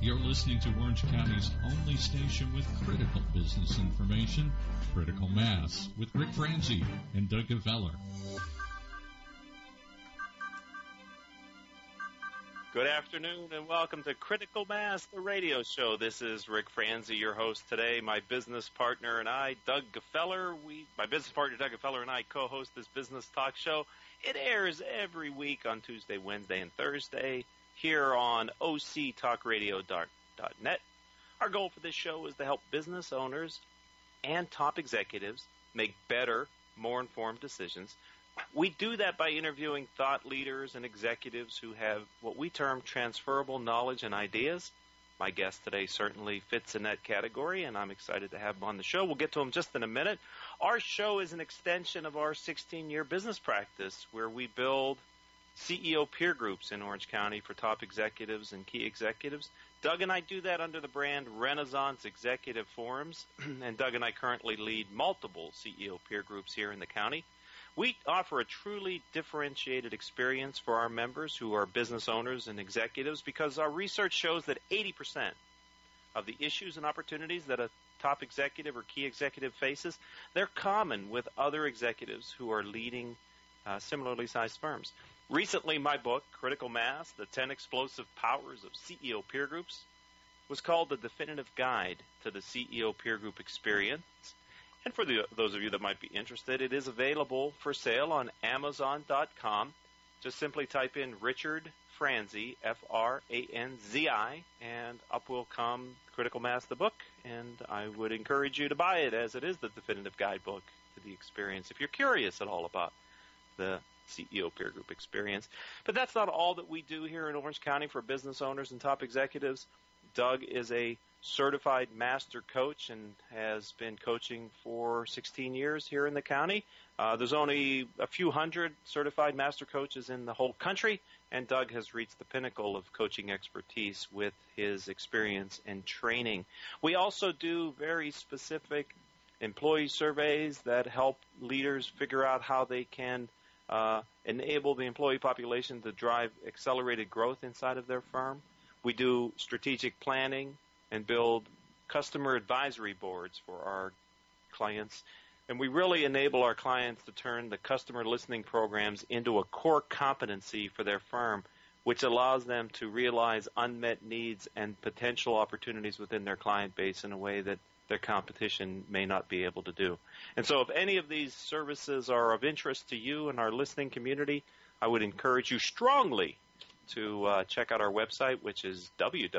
You're listening to Orange County's only station with critical business information, Critical Mass, with Rick Franzi and Doug Gefeller. Good afternoon and welcome to Critical Mass, the radio show. This is Rick Franzi, your host today. My business partner and I, Doug Gefeller, co-host this business talk show. It airs every week on Tuesday, Wednesday, and Thursday here on octalkradio.net. Our goal for this show is to help business owners and top executives make better, more informed decisions. We do that by interviewing thought leaders and executives who have what we term transferable knowledge and ideas. My guest today certainly fits in that category, and I'm excited to have him on the show. We'll get to him just in a minute. Our show is an extension of our 16-year business practice where we build CEO peer groups in Orange County for top executives and key executives. Doug and I do that under the brand Renaissance Executive Forums, and Doug and I currently lead multiple CEO peer groups here in the county. We offer a truly differentiated experience for our members who are business owners and executives because our research shows that 80% of the issues and opportunities that a top executive or key executive faces, they're common with other executives who are leading similarly sized firms. Recently, my book, Critical Mass, The 10 Explosive Powers of CEO Peer Groups, was called The Definitive Guide to the CEO Peer Group Experience. And for those of you that might be interested, it is available for sale on Amazon.com. Just simply type in Richard Franzi, F-R-A-N-Z-I, and up will come Critical Mass, the book. And I would encourage you to buy it, as it is the definitive guidebook to the experience, if you're curious at all about the CEO peer group experience. But that's not all that we do here in Orange County for business owners and top executives. Doug is a certified master coach and has been coaching for 16 years here in the county. There's only a few hundred certified master coaches in the whole country, and Doug has reached the pinnacle of coaching expertise with his experience and training. We also do very specific employee surveys that help leaders figure out how they can enable the employee population to drive accelerated growth inside of their firm. We do strategic planning and build customer advisory boards for our clients. And we really enable our clients to turn the customer listening programs into a core competency for their firm, which allows them to realize unmet needs and potential opportunities within their client base in a way that their competition may not be able to do. And so if any of these services are of interest to you and our listening community, I would encourage you strongly to check out our website, which is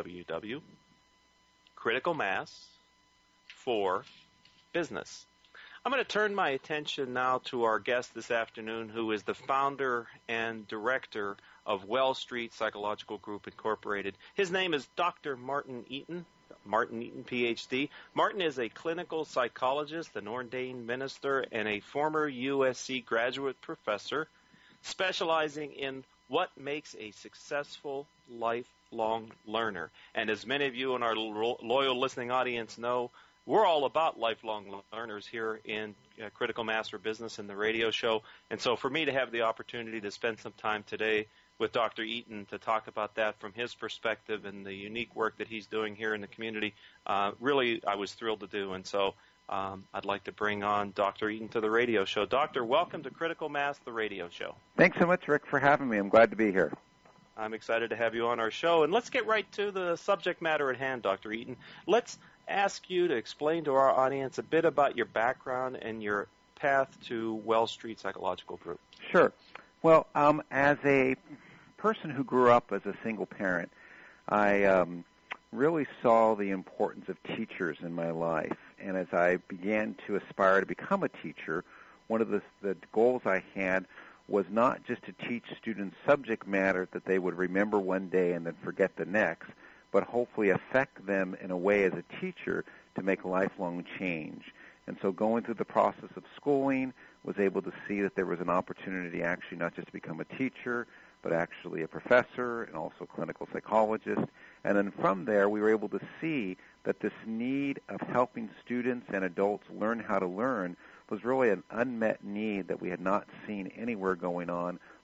www.criticalmass4business. I'm going to turn my attention now to our guest this afternoon, who is the founder and director of Well Street Psychological Group Incorporated. His name is Dr. Martin Eaton. Martin Eaton, Ph.D. Martin is a clinical psychologist, an ordained minister, and a former USC graduate professor specializing in what makes a successful lifelong learner. And as many of you in our loyal listening audience know, we're all about lifelong learners here in Critical Mass for Business and the radio show. And so for me to have the opportunity to spend some time today with Dr. Eaton to talk about that from his perspective and the unique work that he's doing here in the community, really I was thrilled to do. And so I'd like to bring on Dr. Eaton to the radio show. Doctor, welcome to Critical Mass, the radio show. Thanks so much, Rick, for having me. I'm glad to be here. I'm excited to have you on our show. And let's get right to the subject matter at hand, Dr. Eaton. Let's ask you to explain to our audience a bit about your background and your path to Well Street Psychological Group. Sure. Well, as a person who grew up as a single parent, I really saw the importance of teachers in my life. And as I began to aspire to become a teacher, one of the goals I had was not just to teach students subject matter that they would remember one day and then forget the next, but hopefully affect them in a way as a teacher to make lifelong change. And so going through the process of schooling, was able to see that there was an opportunity actually not just to become a teacher, but actually a professor and also a clinical psychologist. And then from there, we were able to see that this need of helping students and adults learn how to learn was really an unmet need that we had not seen anywhere going on,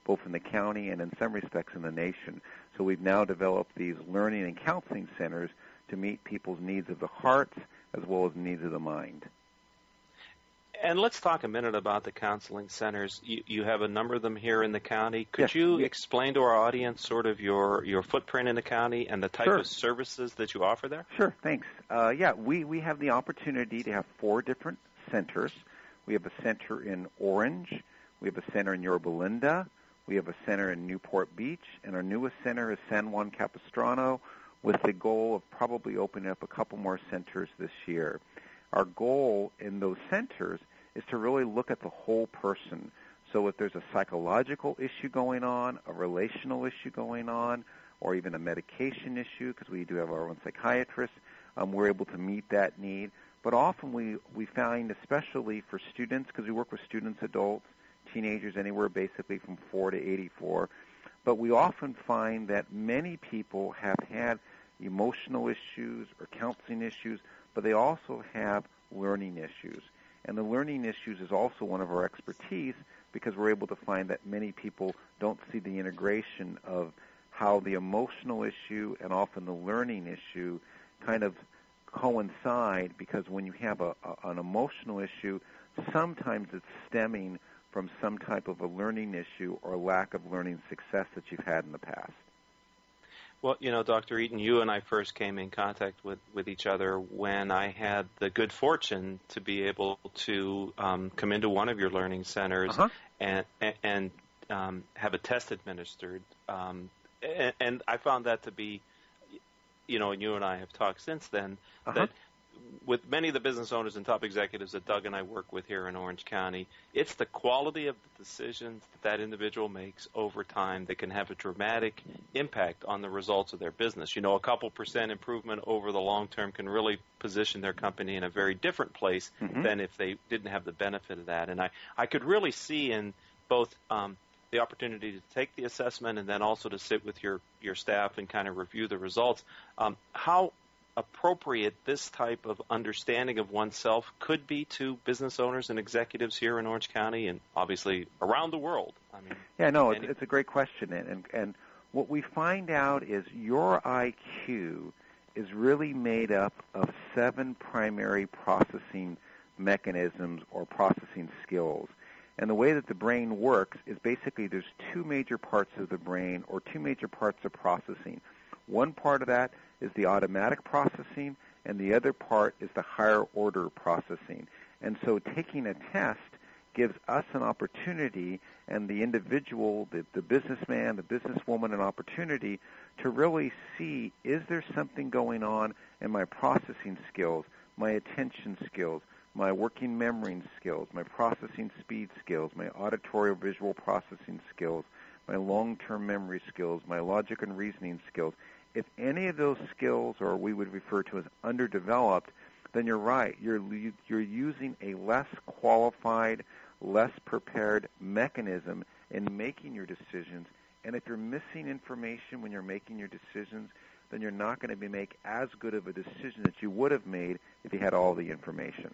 both in the county and in some respects in the nation. So we've now developed these learning and counseling centers to meet people's needs of the hearts as well as needs of the mind. And let's talk a minute about the counseling centers. You have a number of them here in the county. Could Yes. you explain to our audience sort of your footprint in the county and the type Sure. of services that you offer there? Sure, thanks. We have the opportunity to have 4 different centers. We have a center in Orange. We have a center in Yorba Linda. We have a center in Newport Beach. And our newest center is San Juan Capistrano, with the goal of probably opening up a couple more centers this year. Our goal in those centers is to really look at the whole person. So if there's a psychological issue going on, a relational issue going on, or even a medication issue, because we do have our own psychiatrists, we're able to meet that need. But often we find, especially for students, because we work with students, adults, teenagers, anywhere basically from 4 to 84, but we often find that many people have had emotional issues or counseling issues, but they also have learning issues. And the learning issues is also one of our expertise, because we're able to find that many people don't see the integration of how the emotional issue and often the learning issue kind of coincide, because when you have an emotional issue, sometimes it's stemming from some type of a learning issue or lack of learning success that you've had in the past. Well, Dr. Eaton, you and I first came in contact with each other when I had the good fortune to be able to come into one of your learning centers and have a test administered. And I found that to be, and you and I have talked since then, that with many of the business owners and top executives that Doug and I work with here in Orange County, it's the quality of the decisions that individual makes over time that can have a dramatic impact on the results of their business. A couple % improvement over the long term can really position their company in a very different place than if they didn't have the benefit of that. And I could really see in both the opportunity to take the assessment and then also to sit with your staff and kind of review the results, how appropriate this type of understanding of oneself could be to business owners and executives here in Orange County and obviously around the world. It's a great question. And what we find out is your IQ is really made up of 7 primary processing mechanisms or processing skills. And the way that the brain works is basically there's 2 major parts of the brain or 2 major parts of processing. One part of that is the automatic processing, and the other part is the higher order processing. And so taking a test gives us an opportunity, and the individual, the businessman, the businesswoman, an opportunity to really see, is there something going on in my processing skills, my attention skills, my working memory skills, my processing speed skills, my auditory visual processing skills, my long-term memory skills, my logic and reasoning skills. If any of those skills, or we would refer to as underdeveloped, then you're right. You're using a less qualified, less prepared mechanism in making your decisions. And if you're missing information when you're making your decisions, then you're not going to make as good of a decision that you would have made if you had all the information.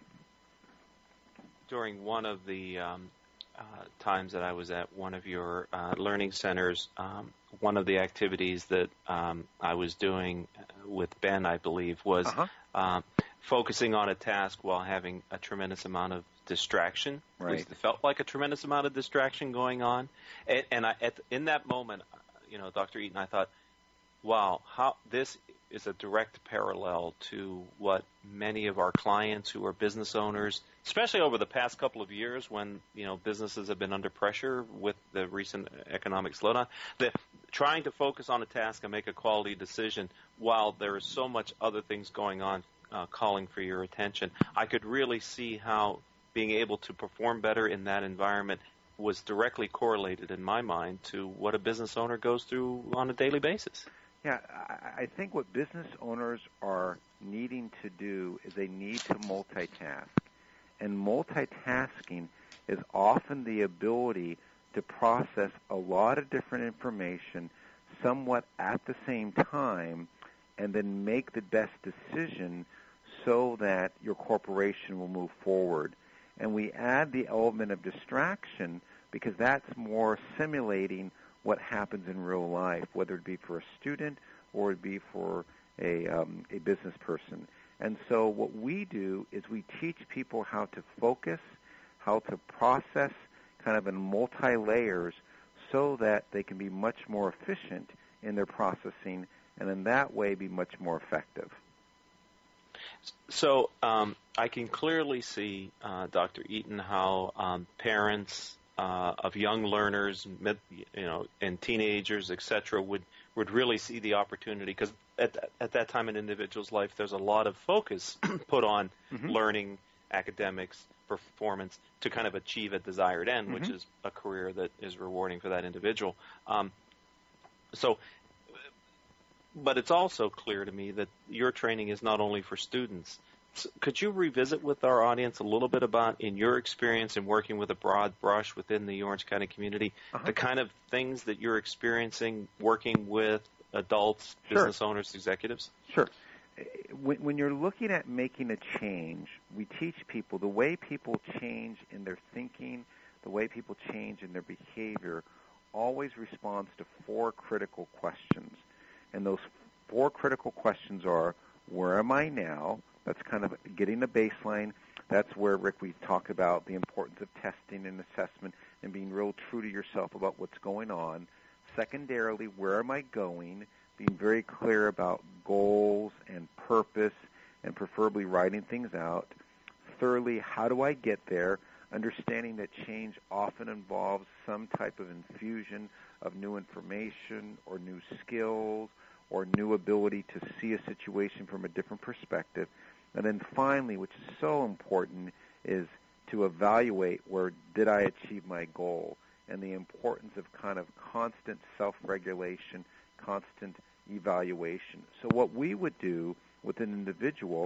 During one of the times that I was at one of your learning centers, one of the activities that I was doing with Ben, I believe, was focusing on a task while having a tremendous amount of distraction. Right. At least it felt like a tremendous amount of distraction going on. And in that moment, Dr. Eaton, I thought, wow, how this is a direct parallel to what many of our clients who are business owners, especially over the past couple of years when, businesses have been under pressure with the recent economic slowdown, that trying to focus on a task and make a quality decision while there is so much other things going on calling for your attention. I could really see how being able to perform better in that environment was directly correlated in my mind to what a business owner goes through on a daily basis. Yeah, I think what business owners are needing to do is they need to multitask. And multitasking is often the ability to process a lot of different information somewhat at the same time and then make the best decision so that your corporation will move forward. And we add the element of distraction because that's more simulating what happens in real life, whether it be for a student or it be for a business person. And so what we do is we teach people how to focus, how to process kind of in multi-layers so that they can be much more efficient in their processing and in that way be much more effective. So I can clearly see, Dr. Eaton, how parents of young learners, and teenagers, etc., would really see the opportunity, because at that time in an individual's life, there's a lot of focus put on learning, academics, performance to kind of achieve a desired end, which is a career that is rewarding for that individual. But it's also clear to me that your training is not only for students. So could you revisit with our audience a little bit about, in your experience in working with a broad brush within the Orange County community, the kind of things that you're experiencing working with adults, business owners, executives? Sure. When you're looking at making a change, we teach people the way people change in their thinking, the way people change in their behavior, always responds to 4 critical questions. And those 4 critical questions are, where am I now? That's kind of getting a baseline. That's where, Rick, we talk about the importance of testing and assessment and being real true to yourself about what's going on. Secondarily, where am I going? Being very clear about goals and purpose and preferably writing things out. Thirdly, how do I get there? Understanding that change often involves some type of infusion of new information or new skills or new ability to see a situation from a different perspective. And then finally, which is so important, is to evaluate where did I achieve my goal, and the importance of kind of constant self-regulation, constant evaluation. So what we would do with an individual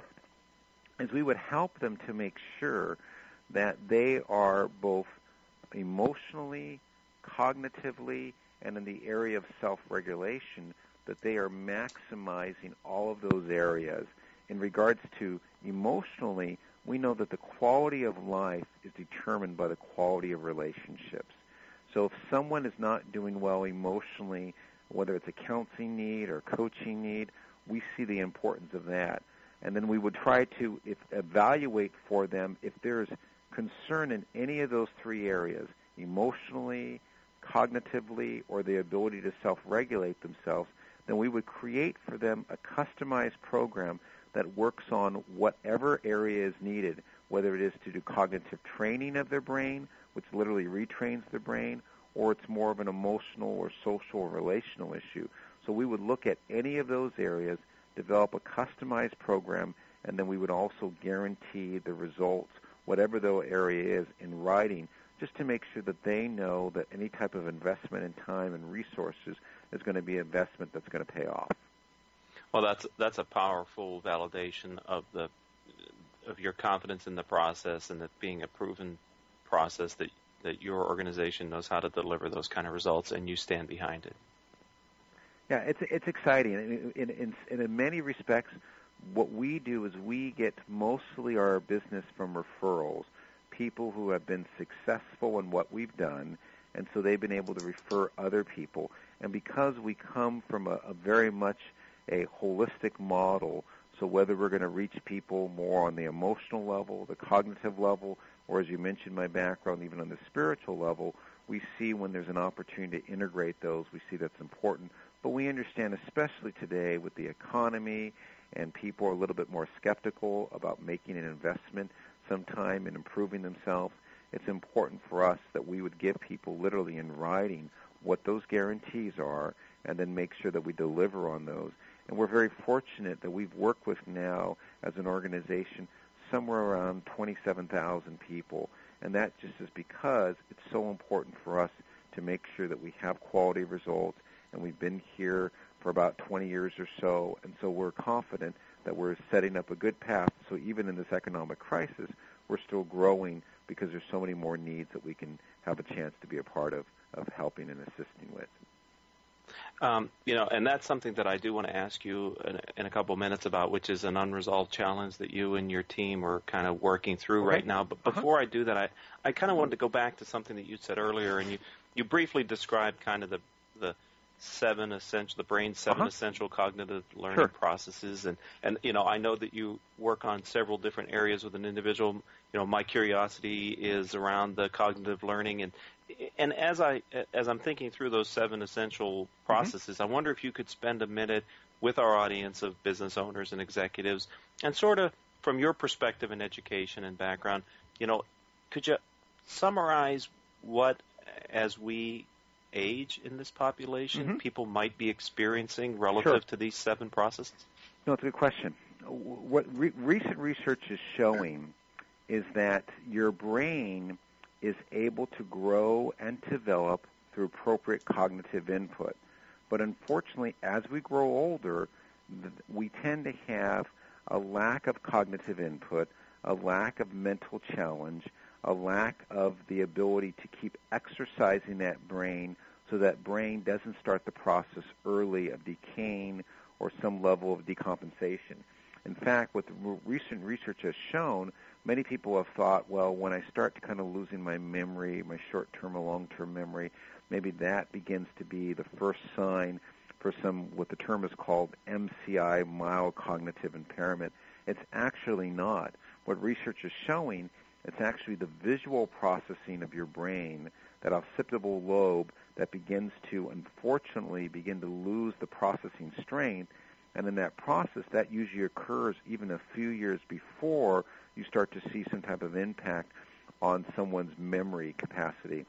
is we would help them to make sure that they are both emotionally, cognitively, and in the area of self-regulation, that they are maximizing all of those areas. In regards to emotionally, we know that the quality of life is determined by the quality of relationships. So if someone is not doing well emotionally, whether it's a counseling need or coaching need, we see the importance of that. And then we would try to evaluate for them if there's concern in any of those 3 areas, emotionally, cognitively, or the ability to self-regulate themselves, then we would create for them a customized program that works on whatever area is needed, whether it is to do cognitive training of their brain, which literally retrains their brain, or it's more of an emotional or social or relational issue. So we would look at any of those areas, develop a customized program, and then we would also guarantee the results, whatever the area is, in writing, just to make sure that they know that any type of investment in time and resources is going to be an investment that's going to pay off. Well, that's a powerful validation of your confidence in the process, and it being a proven process that your organization knows how to deliver those kind of results, and you stand behind it. Yeah, it's exciting. In many respects, what we do is we get mostly our business from referrals, people who have been successful in what we've done, and so they've been able to refer other people. And because we come from a very much a holistic model, so whether we're going to reach people more on the emotional level, the cognitive level, or as you mentioned, my background, even on the spiritual level, we see when there's an opportunity to integrate those, we see that's important. But we understand, especially today with the economy and people are a little bit more skeptical about making an investment sometime in improving themselves, it's important for us that we would give people literally in writing what those guarantees are and then make sure that we deliver on those. And we're very fortunate that we've worked with now as an organization somewhere around 27,000 people. And that just is because it's so important for us to make sure that we have quality results. And we've been here for about 20 years or so. And so we're confident that we're setting up a good path. So even in this economic crisis, we're still growing because there's so many more needs that we can have a chance to be a part of helping and assisting with. And that's something that I do want to ask you in a couple of minutes about, which is an unresolved challenge that you and your team are kind of working through right now. But before I do that, I kind of wanted to go back to something that you said earlier, and you briefly described kind of the brain's seven essential cognitive learning processes, and I know that you work on several different areas with an individual. My curiosity is around the cognitive learning, and as I'm thinking through those 7 essential processes, I wonder if you could spend a minute with our audience of business owners and executives, and sort of from your perspective in education and background, could you summarize what, as we age in this population, people might be experiencing relative to these 7 processes? No, it's a good question. What recent research is showing is that your brain is able to grow and develop through appropriate cognitive input. But unfortunately, as we grow older, we tend to have a lack of cognitive input, a lack of mental challenge, a lack of the ability to keep exercising that brain so that brain doesn't start the process early of decaying or some level of decompensation. In fact, what the recent research has shown, many people have thought, well, when I start to kind of losing my memory, my short-term or long-term memory, maybe that begins to be the first sign for what the term is called MCI, mild cognitive impairment. It's actually not. What research is showing, it's actually the visual processing of your brain, that occipital lobe, that begins to, unfortunately, begin to lose the processing strength. And in that process, that usually occurs even a few years before you start to see some type of impact on someone's memory capacity.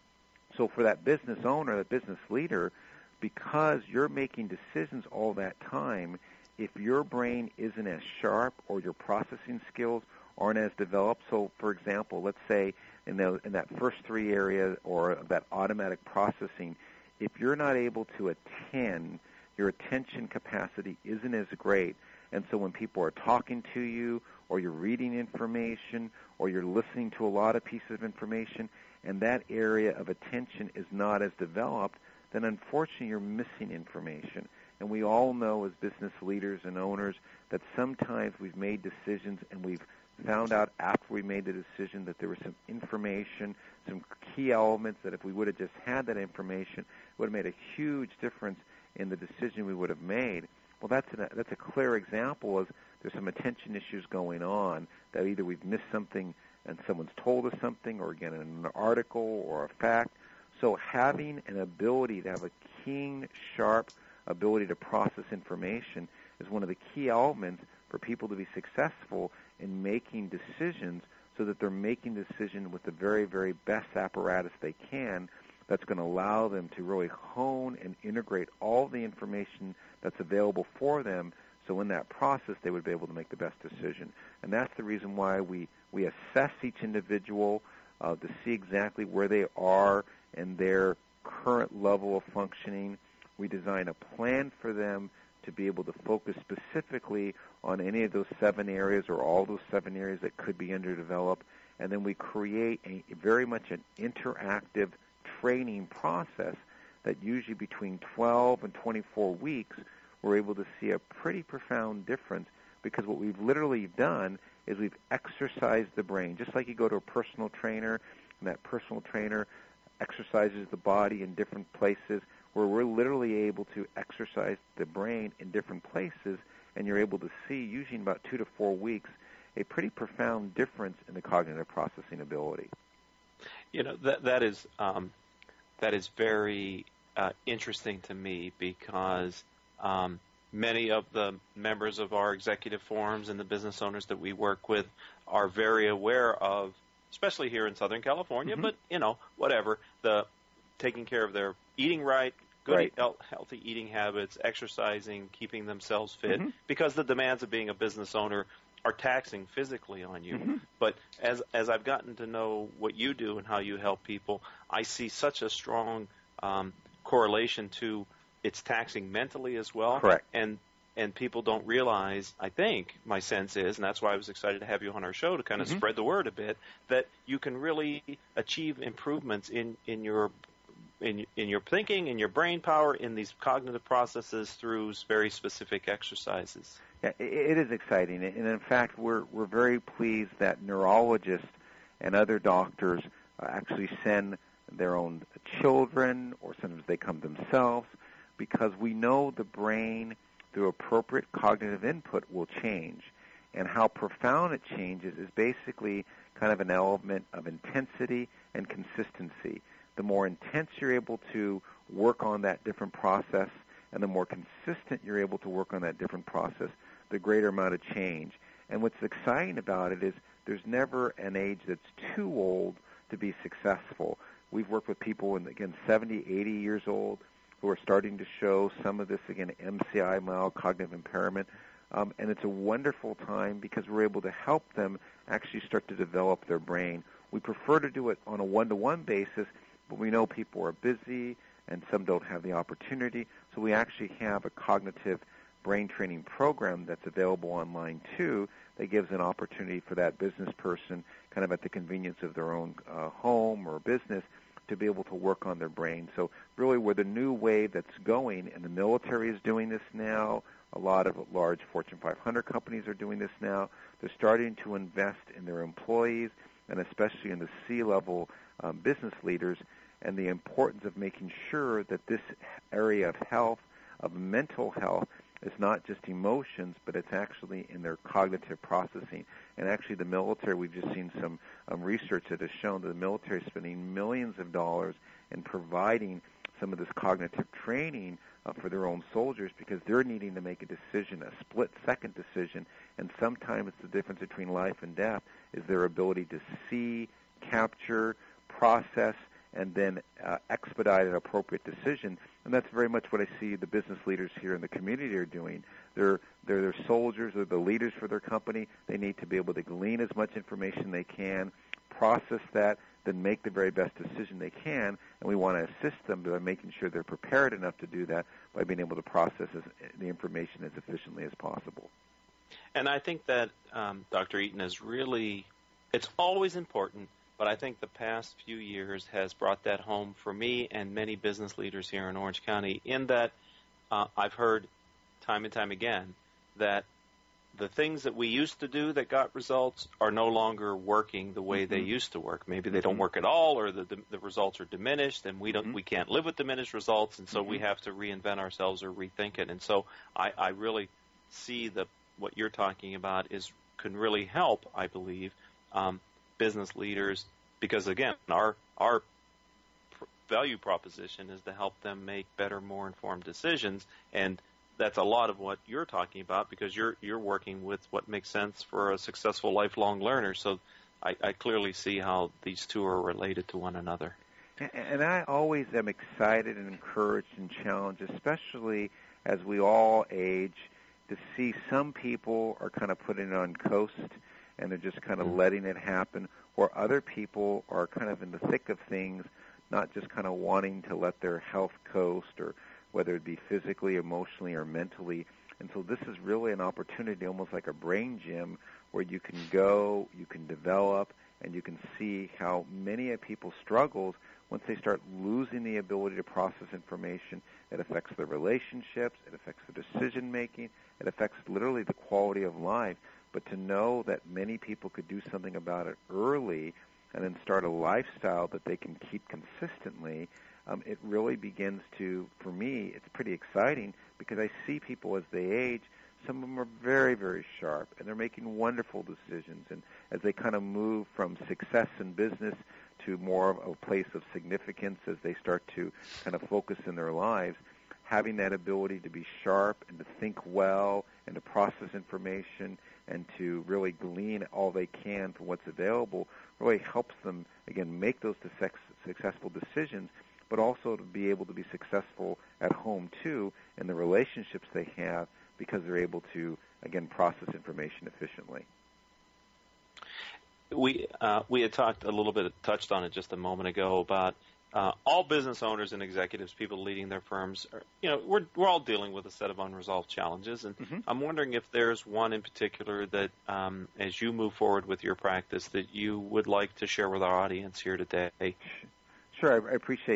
So for that business owner, that business leader, because you're making decisions all that time, if your brain isn't as sharp or your processing skills aren't as developed, so for example, let's say in that first 3 areas or that automatic processing, if you're not able to attend, your attention capacity isn't as great. And so when people are talking to you, or you're reading information, or you're listening to a lot of pieces of information, and that area of attention is not as developed, then unfortunately you're missing information. And we all know as business leaders and owners that sometimes we've made decisions and we've found out after we made the decision that there was some information, some key elements that if we would have just had that information, it would have made a huge difference in the decision we would have made. Well, that's a clear example of there's some attention issues going on, that either we've missed something and someone's told us something, or again in an article or a fact. So having an ability to have a keen, sharp ability to process information is one of the key elements for people to be successful in making decisions, so that they're making decisions with the very, very best apparatus they can, that's going to allow them to really hone and integrate all the information that's available for them, so in that process they would be able to make the best decision. And that's the reason why we assess each individual to see exactly where they are in their current level of functioning. We design a plan for them to be able to focus specifically on any of those 7 areas or all those 7 areas that could be underdeveloped, and then we create very much an interactive training process that usually between 12 and 24 weeks we're able to see a pretty profound difference, because what we've literally done is we've exercised the brain. Just like you go to a personal trainer and that personal trainer exercises the body in different places, where we're literally able to exercise the brain in different places, and you're able to see, usually in about 2 to 4 weeks, a pretty profound difference in the cognitive processing ability. That is very interesting to me, because many of the members of our executive forums and the business owners that we work with are very aware of, especially here in Southern California, but, whatever, the taking care of their eating right, good healthy eating habits, exercising, keeping themselves fit, because the demands of being a business owner are taxing physically on you. But as I've gotten to know what you do and how you help people, I see such a strong correlation to it's taxing mentally as well. Correct. And people don't realize, I think, my sense is, and that's why I was excited to have you on our show to kind of spread the word a bit, that you can really achieve improvements in your your thinking, in your brain power, in these cognitive processes through very specific exercises. Yeah, it is exciting, and in fact, we're very pleased that neurologists and other doctors actually send their own children, or sometimes they come themselves, because we know the brain, through appropriate cognitive input, will change. And how profound it changes is basically kind of an element of intensity and consistency. The more intense you're able to work on that different process, and the more consistent you're able to work on that different process, the greater amount of change. And what's exciting about it is there's never an age that's too old to be successful. We've worked with people, again, 70, 80 years old, who are starting to show some of this, again, MCI, mild cognitive impairment. And it's a wonderful time because we're able to help them actually start to develop their brain. We prefer to do it on a one-to-one basis, but we know people are busy and some don't have the opportunity. So we actually have a cognitive brain training program that's available online too, that gives an opportunity for that business person, kind of at the convenience of their own home or business, to be able to work on their brain. So really, we're the new wave that's going, and the military is doing this now. A lot of large Fortune 500 companies are doing this now. They're starting to invest in their employees, and especially in the C-level business leaders, and the importance of making sure that this area of health, of mental health, is not just emotions, but it's actually in their cognitive processing. And actually the military, we've just seen some research that has shown that the military is spending millions of dollars in providing some of this cognitive training for their own soldiers, because they're needing to make a decision, a split-second decision, and sometimes the difference between life and death is their ability to see, capture, process, and then expedite an appropriate decision. And that's very much what I see the business leaders here in the community are doing. They're soldiers, they're the leaders for their company. They need to be able to glean as much information they can, process that, then make the very best decision they can. And we want to assist them by making sure they're prepared enough to do that by being able to process the information as efficiently as possible. And I think that Dr. Eaton is really, it's always important, but I think the past few years has brought that home for me and many business leaders here in Orange County, in that I've heard time and time again that the things that we used to do that got results are no longer working the way they used to work. Maybe they don't work at all, or the results are diminished, and we can't live with diminished results, and so we have to reinvent ourselves or rethink it. And so I really see what you're talking about can really help, I believe, business leaders, because again, our value proposition is to help them make better, more informed decisions, and that's a lot of what you're talking about, because you're working with what makes sense for a successful lifelong learner. So I clearly see how these two are related to one another. And I always am excited and encouraged and challenged, especially as we all age, to see some people are kind of putting it on coast and they're just kind of letting it happen, or other people are kind of in the thick of things, not just kind of wanting to let their health coast, or whether it be physically, emotionally, or mentally. And so this is really an opportunity, almost like a brain gym, where you can go, you can develop, and you can see how many of people's struggles, once they start losing the ability to process information, it affects their relationships, it affects the decision-making, it affects literally the quality of life. But to know that many people could do something about it early and then start a lifestyle that they can keep consistently, it really begins to, for me, it's pretty exciting, because I see people as they age, some of them are very, very sharp, and they're making wonderful decisions. And as they kind of move from success in business to more of a place of significance, as they start to kind of focus in their lives, having that ability to be sharp and to think well and to process information and to really glean all they can from what's available really helps them, again, make those successful decisions, but also to be able to be successful at home, too, in the relationships they have, because they're able to, again, process information efficiently. We had talked a little bit, touched on it just a moment ago, about all business owners and executives, people leading their firms, we're all dealing with a set of unresolved challenges, and I'm wondering if there's one in particular that, as you move forward with your practice, that you would like to share with our audience here today. Sure, I appreciate that.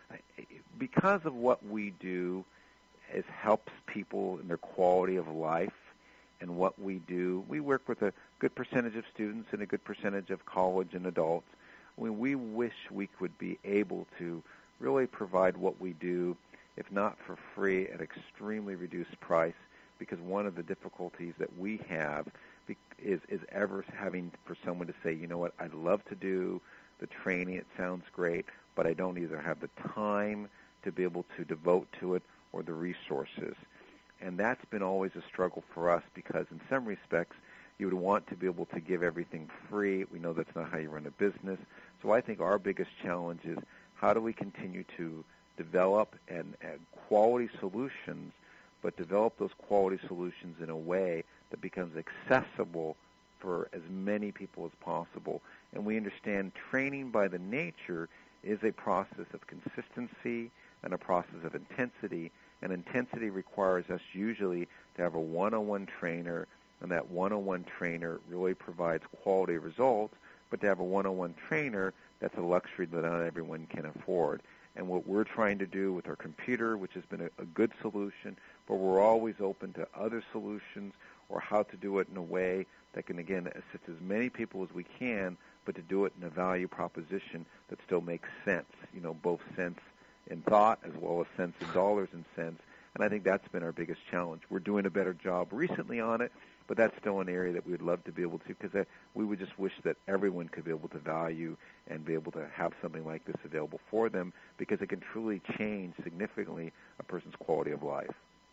because of what we do, it helps people in their quality of life. And what we do, we work with a good percentage of students and a good percentage of college and adults. We wish we could be able to really provide what we do, if not for free, at extremely reduced price, because one of the difficulties that we have is ever having for someone to say, you know what, I'd love to do the training, it sounds great, but I don't either have the time to be able to devote to it or the resources. And that's been always a struggle for us, because in some respects you would want to be able to give everything free. We know that's not how you run a business. So I think our biggest challenge is how do we continue to develop and quality solutions, but develop those quality solutions in a way that becomes accessible for as many people as possible. And we understand training by the nature is a process of consistency and a process of intensity, and intensity requires us usually to have a one-on-one trainer, and that one-on-one trainer really provides quality results, but to have a one-on-one trainer, that's a luxury that not everyone can afford. And what we're trying to do with our computer, which has been a good solution, but we're always open to other solutions or how to do it in a way that can, again, assist as many people as we can, but to do it in a value proposition that still makes sense, both sense in thought as well as sense in dollars and cents. And I think that's been our biggest challenge. We're doing a better job recently on it, but that's still an area that we would love to be able to, because we would just wish that everyone could be able to value and be able to have something like this available for them, because it can truly change significantly a person's quality of life.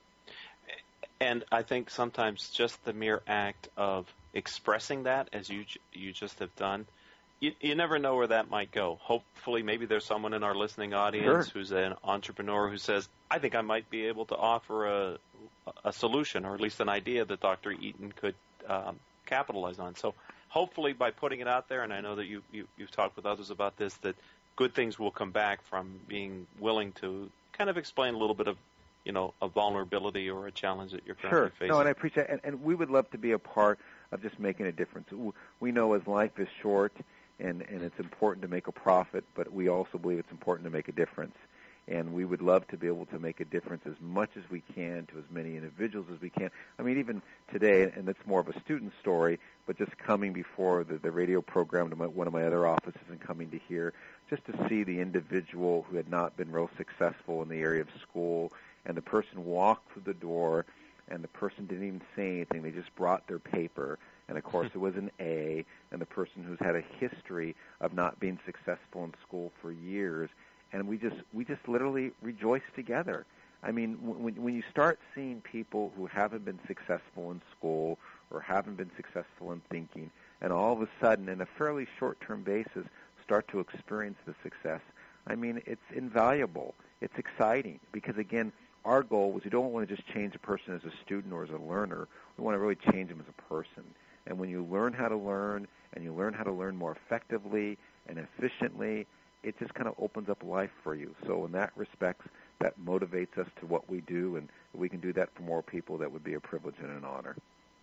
And I think sometimes just the mere act of expressing that, as you just have done, you never know where that might go. Hopefully, maybe there's someone in our listening audience who's an entrepreneur who says, I think I might be able to offer a solution, or at least an idea that Dr. Eaton could capitalize on. So hopefully by putting it out there, and I know that you've talked with others about this, that good things will come back from being willing to kind of explain a little bit of, a vulnerability or a challenge that you're currently facing. No, and I appreciate it. And we would love to be a part of just making a difference. We know as life is short, and it's important to make a profit, but we also believe it's important to make a difference. And we would love to be able to make a difference as much as we can to as many individuals as we can. I mean, even today, and it's more of a student story, but just coming before the radio program to one of my other offices and coming to here, just to see the individual who had not been real successful in the area of school, and the person walked through the door, and the person didn't even say anything. They just brought their paper, and of course it was an A, and the person who's had a history of not being successful in school for years, and we just literally rejoice together. I mean, when you start seeing people who haven't been successful in school or haven't been successful in thinking, and all of a sudden, in a fairly short-term basis, start to experience the success, I mean, it's invaluable. It's exciting because, again, our goal was we don't want to just change a person as a student or as a learner. We want to really change them as a person. And when you learn how to learn, and you learn how to learn more effectively and efficiently, it just kind of opens up life for you. So in that respect, that motivates us to what we do, and if we can do that for more people, that would be a privilege and an honor.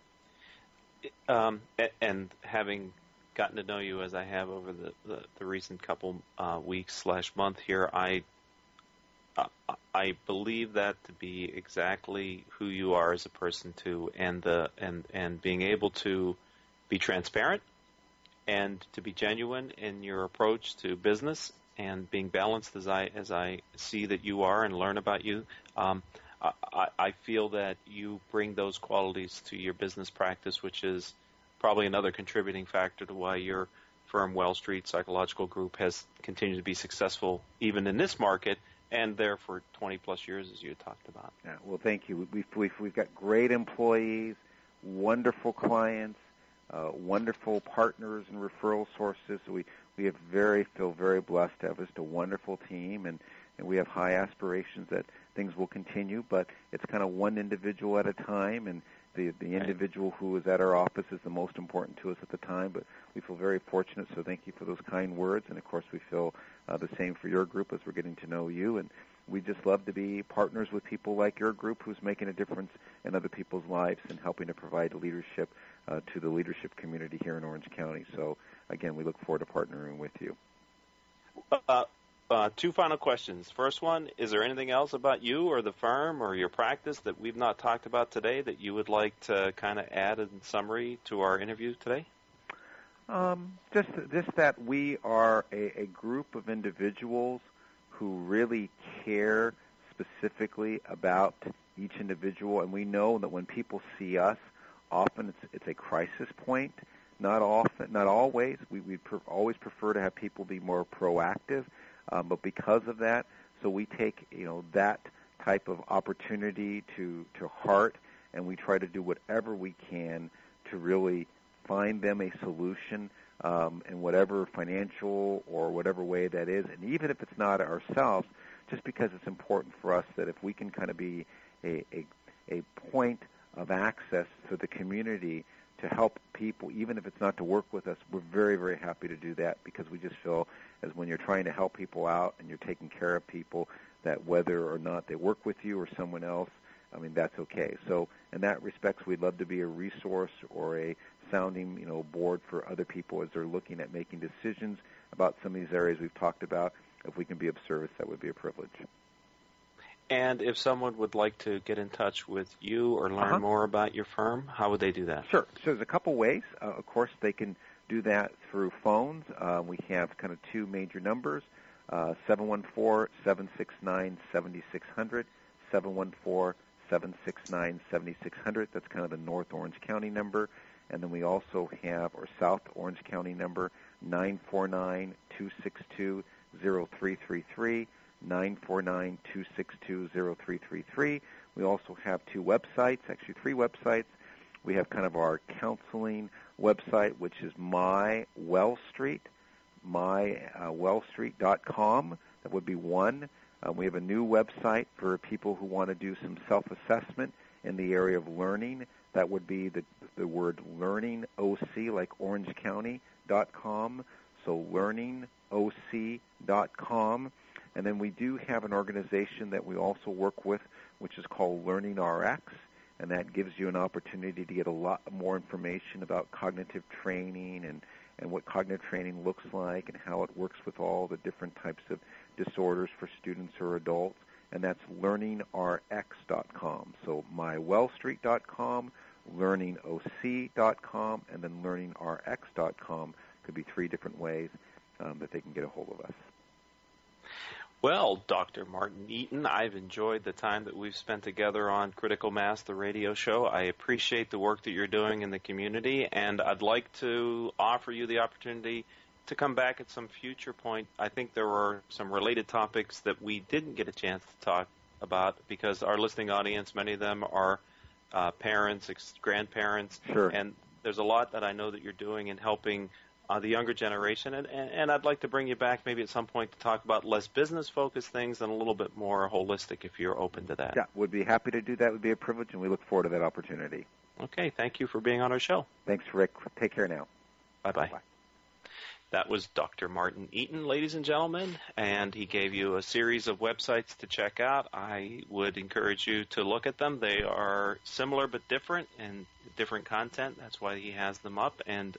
And having gotten to know you as I have over the recent couple weeks/month here, I believe that to be exactly who you are as a person too, and being able to be transparent and to be genuine in your approach to business, and being balanced as I see that you are and learn about you. I feel that you bring those qualities to your business practice, which is probably another contributing factor to why your firm, Well Street Psychological Group, has continued to be successful even in this market, and there for 20-plus years, as you had talked about. Yeah, well, thank you. We've got great employees, wonderful clients, wonderful partners and referral sources. We feel very blessed to have just a wonderful team, and we have high aspirations that things will continue, but it's kind of one individual at a time, and the individual who is at our office is the most important to us at the time, but we feel very fortunate, so thank you for those kind words, and of course we feel the same for your group as we're getting to know you, and we just love to be partners with people like your group who's making a difference in other people's lives and helping to provide leadership to the leadership community here in Orange County. So, again, we look forward to partnering with you. two final questions. First one, is there anything else about you or the firm or your practice that we've not talked about today that you would like to kind of add in summary to our interview today? Just that we are a group of individuals who really care specifically about each individual, and we know that when people see us, often it's a crisis point. Not always. We always prefer to have people be more proactive, but because of that, so we take that type of opportunity to heart, and we try to do whatever we can to really find them a solution in whatever financial or whatever way that is, and even if it's not ourselves, just because it's important for us that if we can kind of be a point of access to the community to help people, even if it's not to work with us, we're very, very happy to do that, because we just feel as when you're trying to help people out and you're taking care of people, that whether or not they work with you or someone else, I mean, that's okay. So in that respect, we'd love to be a resource or a sounding board for other people as they're looking at making decisions about some of these areas we've talked about. If we can be of service, that would be a privilege. And if someone would like to get in touch with you or learn more about your firm, how would they do that? Sure. So there's a couple ways. Of course, they can do that through phones. We have kind of two major numbers, 714-769-7600, 714-769-7600. That's kind of the North Orange County number. And then we also have our South Orange County number, 949-262-0333, 949-262-0333. We also have two websites, actually three websites. We have kind of our counseling website, which is mywellstreet.com. That would be one. We have a new website for people who want to do some self-assessment in the area of learning. That would be the word learning, OC, like orangecounty.com. So learningoc.com. And then we do have an organization that we also work with, which is called Learning RX, and that gives you an opportunity to get a lot more information about cognitive training and what cognitive training looks like and how it works with all the different types of disorders for students or adults, and that's learningrx.com. So mywellstreet.com, learningoc.com, and then learningrx.com could be three different ways that they can get a hold of us. Well, Dr. Martin Eaton, I've enjoyed the time that we've spent together on Critical Mass, the radio show. I appreciate the work that you're doing in the community, and I'd like to offer you the opportunity to come back at some future point. I think there were some related topics that we didn't get a chance to talk about because our listening audience, many of them are parents, grandparents, sure. And there's a lot that I know that you're doing in helping the younger generation, and I'd like to bring you back maybe at some point to talk about less business-focused things and a little bit more holistic if you're open to that. Yeah, would be happy to do that. It would be a privilege, and we look forward to that opportunity. Okay, thank you for being on our show. Thanks, Rick. Take care now. Bye-bye. Bye. That was Dr. Martin Eaton, ladies and gentlemen, and he gave you a series of websites to check out. I would encourage you to look at them. They are similar but different and different content. That's why he has them up, and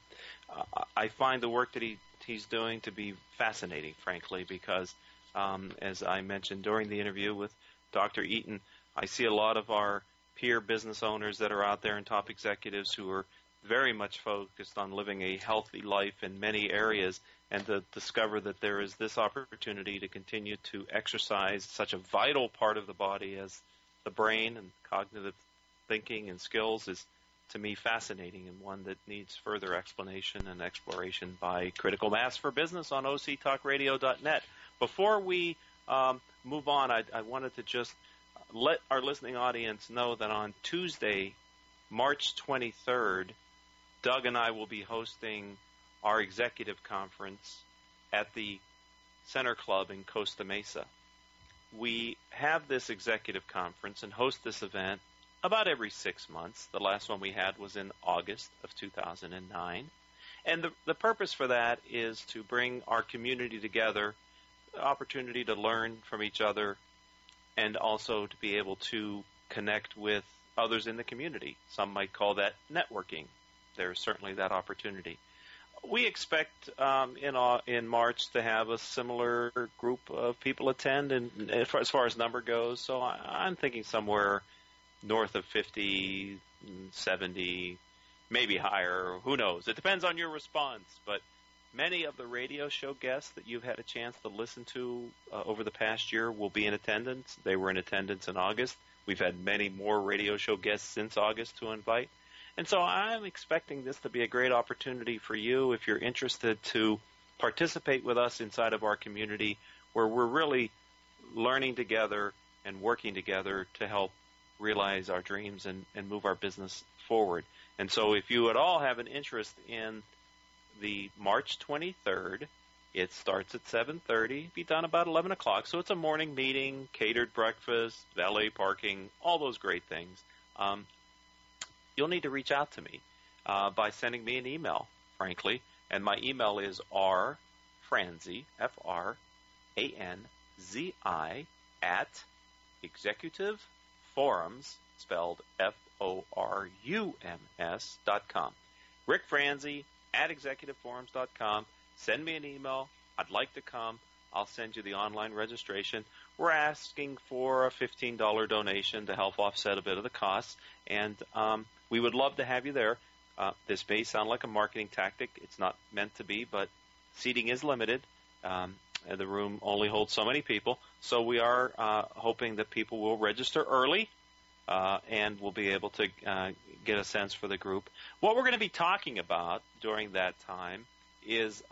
I find the work that he's doing to be fascinating, frankly, because as I mentioned during the interview with Dr. Eaton, I see a lot of our peer business owners that are out there and top executives who are very much focused on living a healthy life in many areas, and to discover that there is this opportunity to continue to exercise such a vital part of the body as the brain and cognitive thinking and skills is, to me, fascinating, and one that needs further explanation and exploration by Critical Mass for Business on octalkradio.net. Before we move on, I wanted to just let our listening audience know that on Tuesday, March 23rd, Doug and I will be hosting our executive conference at the Center Club in Costa Mesa. We have this executive conference and host this event about every 6 months. The last one we had was in August of 2009. And the purpose for that is to bring our community together, the opportunity to learn from each other, and also to be able to connect with others in the community. Some might call that networking. There's certainly that opportunity. We expect in March to have a similar group of people attend, and as far as number goes. So I'm thinking somewhere north of 50, 70, maybe higher. Who knows? It depends on your response. But many of the radio show guests that you've had a chance to listen to over the past year will be in attendance. They were in attendance in August. We've had many more radio show guests since August to invite. And so I'm expecting this to be a great opportunity for you if you're interested to participate with us inside of our community, where we're really learning together and working together to help realize our dreams and move our business forward. And so if you at all have an interest in the March 23rd, it starts at 7:30, be done about 11 o'clock. So it's a morning meeting, catered breakfast, valet parking, all those great things. You'll need to reach out to me by sending me an email, frankly. And my email is rfranzi, F-R-A-N-Z-I, @ Executive Forums, spelled Forums.com. Rick Franzi @ ExecutiveForums.com. Send me an email. I'd like to come. I'll send you the online registration. We're asking for a $15 donation to help offset a bit of the costs, and we would love to have you there. This may sound like a marketing tactic. It's not meant to be, but seating is limited. The room only holds so many people, so we are hoping that people will register early, and we'll be able to get a sense for the group. What we're going to be talking about during that time is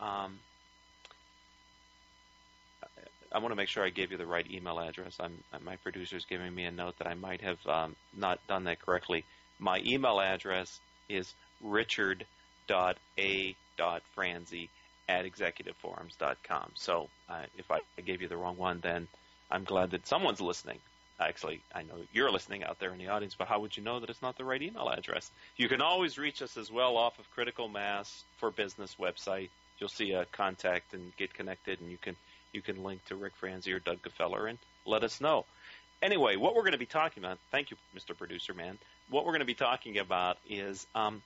I want to make sure I gave you the right email address. My producer's giving me a note that I might have not done that correctly. My email address is richard.a.franzi @executiveforums.com. So if I gave you the wrong one, then I'm glad that someone's listening. Actually, I know you're listening out there in the audience, but how would you know that it's not the right email address? You can always reach us as well off of Critical Mass for Business website. You'll see a contact and get connected, and you can link to Rick Franzi or Doug Gefeller and let us know. Anyway, what we're going to be talking about, thank you, Mr. Producer Man, what we're going to be talking about is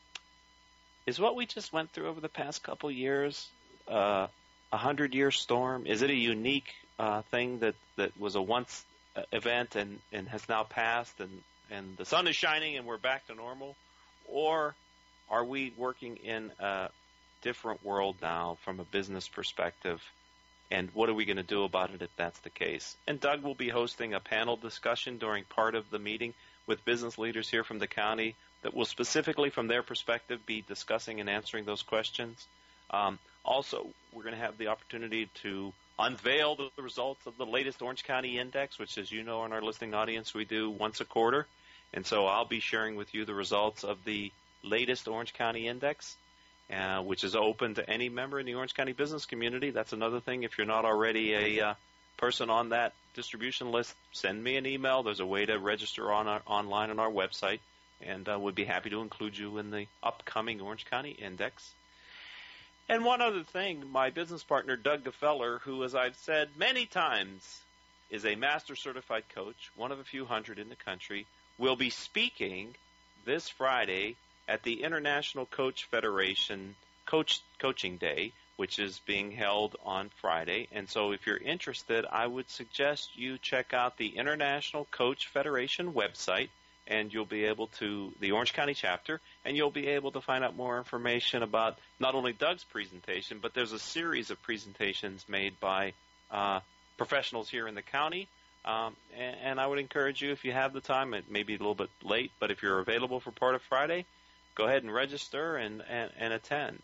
what we just went through over the past couple years, 100-year storm. Is it a unique thing that was a once event and has now passed and the sun is shining and we're back to normal? Or are we working in a different world now from a business perspective? And what are we going to do about it if that's the case? And Doug will be hosting a panel discussion during part of the meeting with business leaders here from the county that will specifically, from their perspective, be discussing and answering those questions. Also, we're going to have the opportunity to unveil the results of the latest Orange County Index, which, as you know, in our listening audience, we do once a quarter. And so I'll be sharing with you the results of the latest Orange County Index, which is open to any member in the Orange County business community. That's another thing. If you're not already a person on that distribution list, send me an email. There's a way to register online on our website, and we'd be happy to include you in the upcoming Orange County Index. And one other thing, my business partner, Doug Gefeller, who, as I've said many times, is a master certified coach, one of a few hundred in the country, will be speaking this Friday at the International Coach Federation Coaching Day, which is being held on Friday. And so if you're interested, I would suggest you check out the International Coach Federation website, and you'll be able to, the Orange County chapter, and you'll be able to find out more information about not only Doug's presentation, but there's a series of presentations made by professionals here in the county. And I would encourage you, if you have the time, it may be a little bit late, but if you're available for part of Friday, go ahead and register and attend.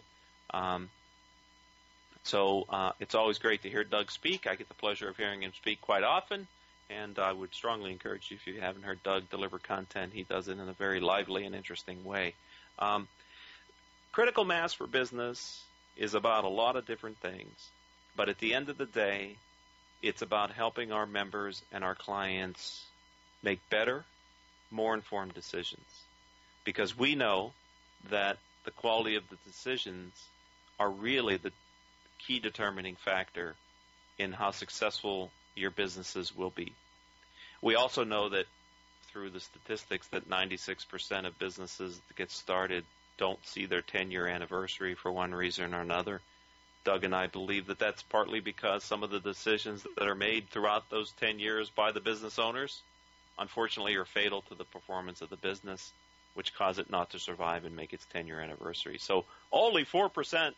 So it's always great to hear Doug speak. I get the pleasure of hearing him speak quite often, and I would strongly encourage you, if you haven't heard Doug deliver content, he does it in a very lively and interesting way. Critical Mass for Business is about a lot of different things, but at the end of the day, it's about helping our members and our clients make better, more informed decisions. Because we know that the quality of the decisions are really the key determining factor in how successful your businesses will be. We also know that through the statistics that 96% of businesses that get started don't see their 10-year anniversary for one reason or another. Doug and I believe that that's partly because some of the decisions that are made throughout those 10 years by the business owners, unfortunately, are fatal to the performance of the business, which cause it not to survive and make its 10-year anniversary. So only 4%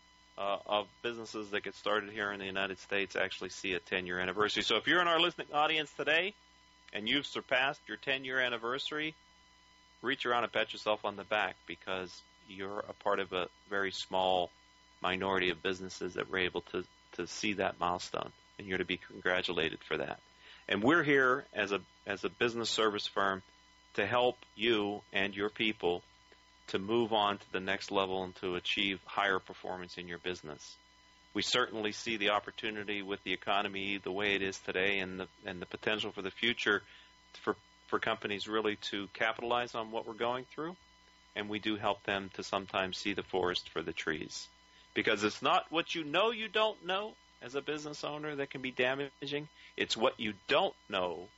of businesses that get started here in the United States actually see a 10-year anniversary. So if you're in our listening audience today and you've surpassed your 10-year anniversary, reach around and pat yourself on the back, because you're a part of a very small minority of businesses that were able to see that milestone, and you're to be congratulated for that. And we're here as a business service firm to help you and your people to move on to the next level and to achieve higher performance in your business. We certainly see the opportunity with the economy the way it is today, and the potential for the future for companies really to capitalize on what we're going through, and we do help them to sometimes see the forest for the trees. Because it's not what you don't know as a business owner that can be damaging. It's what you don't know,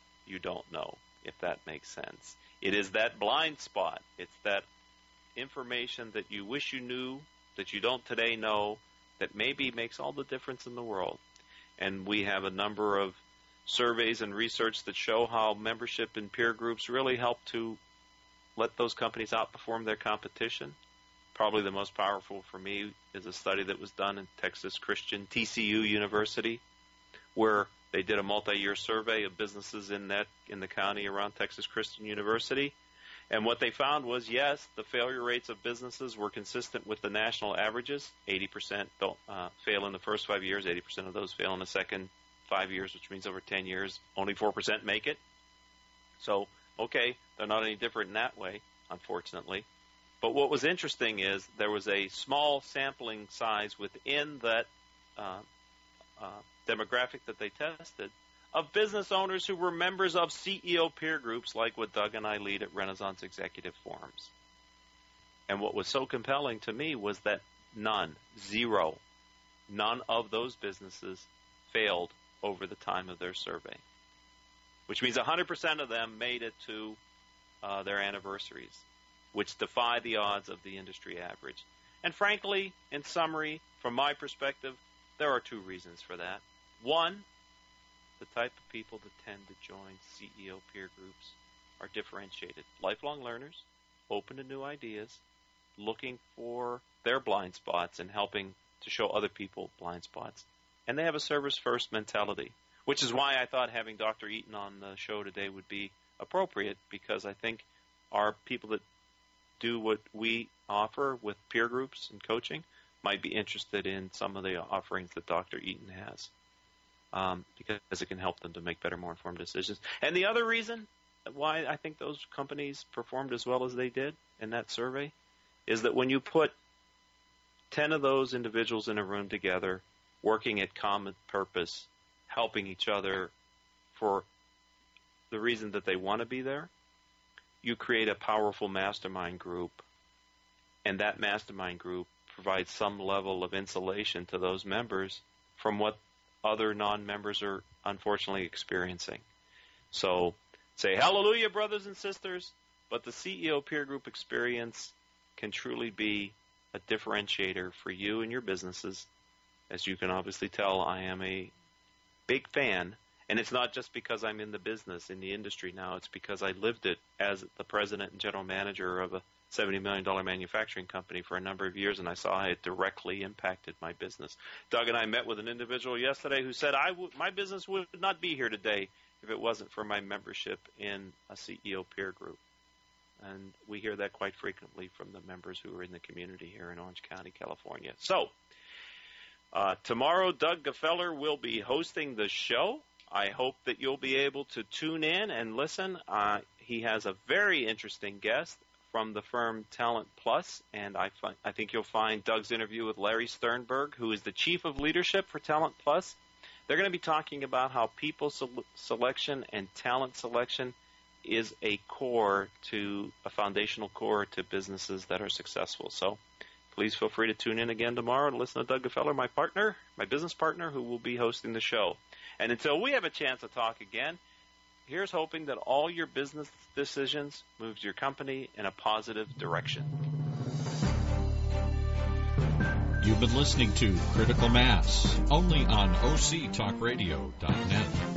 if that makes sense. It is that blind spot. It's that information that you wish you knew, that you don't today know, that maybe makes all the difference in the world. And we have a number of surveys and research that show how membership in peer groups really help to let those companies outperform their competition. Probably the most powerful for me is a study that was done in Texas Christian, TCU University, where they did a multi-year survey of businesses in the county around Texas Christian University. And what they found was, yes, the failure rates of businesses were consistent with the national averages. 80% fail in the first 5 years, 80% of those fail in the second 5 years, which means over 10 years, only 4% make it. So, okay, they're not any different in that way, unfortunately. But what was interesting is there was a small sampling size within that demographic that they tested of business owners who were members of CEO peer groups like what Doug and I lead at Renaissance Executive Forums. And what was so compelling to me was that none of those businesses failed over the time of their survey, which means 100% of them made it to their anniversaries, which defy the odds of the industry average. And frankly, in summary, from my perspective, there are two reasons for that. One, the type of people that tend to join CEO peer groups are differentiated. Lifelong learners, open to new ideas, looking for their blind spots and helping to show other people blind spots. And they have a service-first mentality, which is why I thought having Dr. Eaton on the show today would be appropriate, because I think our people that do what we offer with peer groups and coaching might be interested in some of the offerings that Dr. Eaton has, because it can help them to make better, more informed decisions. And the other reason why I think those companies performed as well as they did in that survey is that when you put 10 of those individuals in a room together, working at common purpose, helping each other for the reason that they want to be there, you create a powerful mastermind group, and that mastermind group provides some level of insulation to those members from what other non-members are unfortunately experiencing. So say hallelujah, brothers and sisters, but the CEO peer group experience can truly be a differentiator for you and your businesses. As you can obviously tell, I am a big fan. And it's not just because I'm in the business, in the industry now. It's because I lived it as the president and general manager of a $70 million manufacturing company for a number of years, and I saw how it directly impacted my business. Doug and I met with an individual yesterday who said, my business would not be here today if it wasn't for my membership in a CEO peer group. And we hear that quite frequently from the members who are in the community here in Orange County, California. So tomorrow, Doug Gefeller will be hosting the show. I hope that you'll be able to tune in and listen. He has a very interesting guest from the firm Talent Plus, and I think you'll find Doug's interview with Larry Sternberg, who is the Chief of Leadership for Talent Plus. They're going to be talking about how people selection and talent selection is a foundational core to businesses that are successful. So please feel free to tune in again tomorrow and listen to Doug Gefeller, my business partner, who will be hosting the show. And until we have a chance to talk again, here's hoping that all your business decisions moves your company in a positive direction. You've been listening to Critical Mass, only on OCTalkRadio.net.